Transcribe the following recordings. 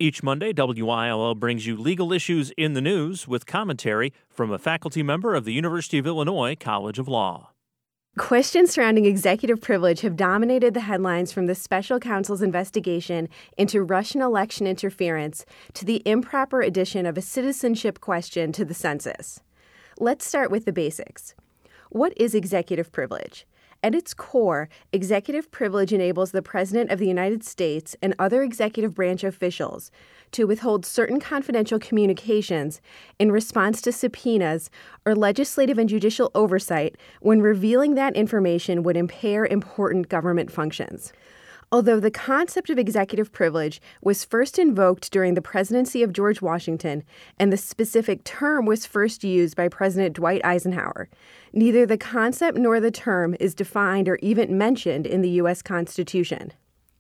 Each Monday, WILL brings you legal issues in the news with commentary from a faculty member of the University of Illinois College of Law. Questions surrounding executive privilege have dominated the headlines, from the special counsel's investigation into Russian election interference to the improper addition of a citizenship question to the census. Let's start with the basics. What is executive privilege? At its core, executive privilege enables the President of the United States and other executive branch officials to withhold certain confidential communications in response to subpoenas or legislative and judicial oversight when revealing that information would impair important government functions. Although the concept of executive privilege was first invoked during the presidency of George Washington and the specific term was first used by President Dwight Eisenhower, neither the concept nor the term is defined or even mentioned in the U.S. Constitution.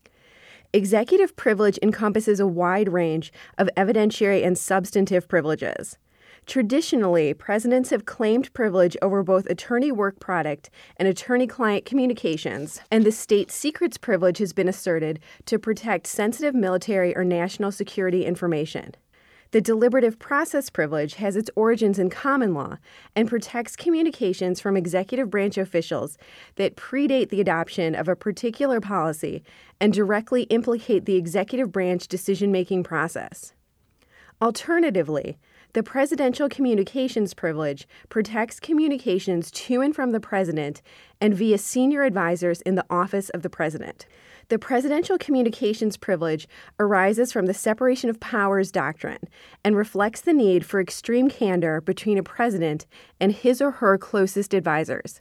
Executive privilege encompasses a wide range of evidentiary and substantive privileges. Traditionally, presidents have claimed privilege over both attorney work product and attorney-client communications, and the state secrets privilege has been asserted to protect sensitive military or national security information. The deliberative process privilege has its origins in common law and protects communications from executive branch officials that predate the adoption of a particular policy and directly implicate the executive branch decision-making process. Alternatively, the presidential communications privilege protects communications to and from the president and via senior advisors in the office of the president. The presidential communications privilege arises from the separation of powers doctrine and reflects the need for extreme candor between a president and his or her closest advisors.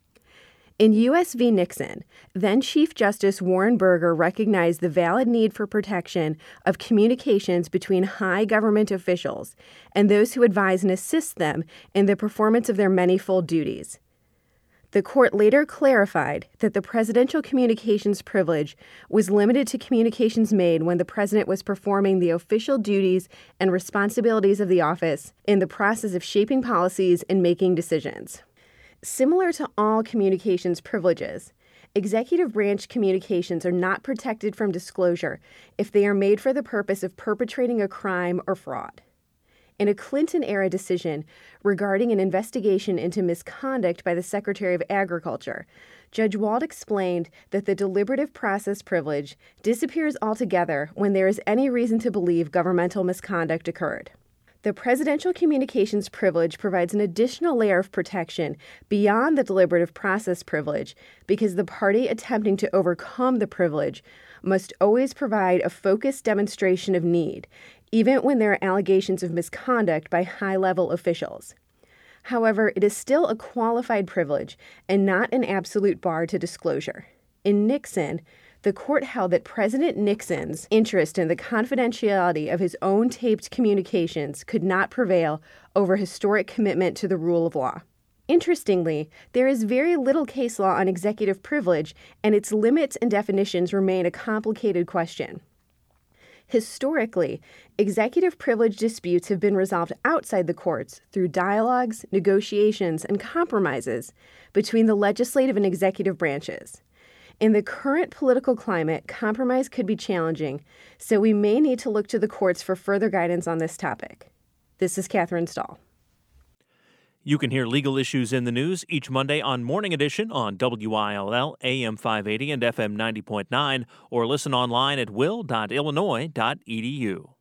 In U.S. v. Nixon, then Chief Justice Warren Burger recognized the valid need for protection of communications between high government officials and those who advise and assist them in the performance of their manifold duties. The court later clarified that the presidential communications privilege was limited to communications made when the president was performing the official duties and responsibilities of the office in the process of shaping policies and making decisions. Similar to all communications privileges, executive branch communications are not protected from disclosure if they are made for the purpose of perpetrating a crime or fraud. In a Clinton-era decision regarding an investigation into misconduct by the Secretary of Agriculture, Judge Wald explained that the deliberative process privilege disappears altogether when there is any reason to believe governmental misconduct occurred. The presidential communications privilege provides an additional layer of protection beyond the deliberative process privilege because the party attempting to overcome the privilege must always provide a focused demonstration of need, even when there are allegations of misconduct by high-level officials. However, it is still a qualified privilege and not an absolute bar to disclosure. In Nixon, the court held that President Nixon's interest in the confidentiality of his own taped communications could not prevail over historic commitment to the rule of law. Interestingly, there is very little case law on executive privilege, and its limits and definitions remain a complicated question. Historically, executive privilege disputes have been resolved outside the courts through dialogues, negotiations, and compromises between the legislative and executive branches. In the current political climate, compromise could be challenging, so we may need to look to the courts for further guidance on this topic. This is Catherine Stahl. You can hear legal issues in the news each Monday on Morning Edition on WILL, AM 580 and FM 90.9, or listen online at will.illinois.edu.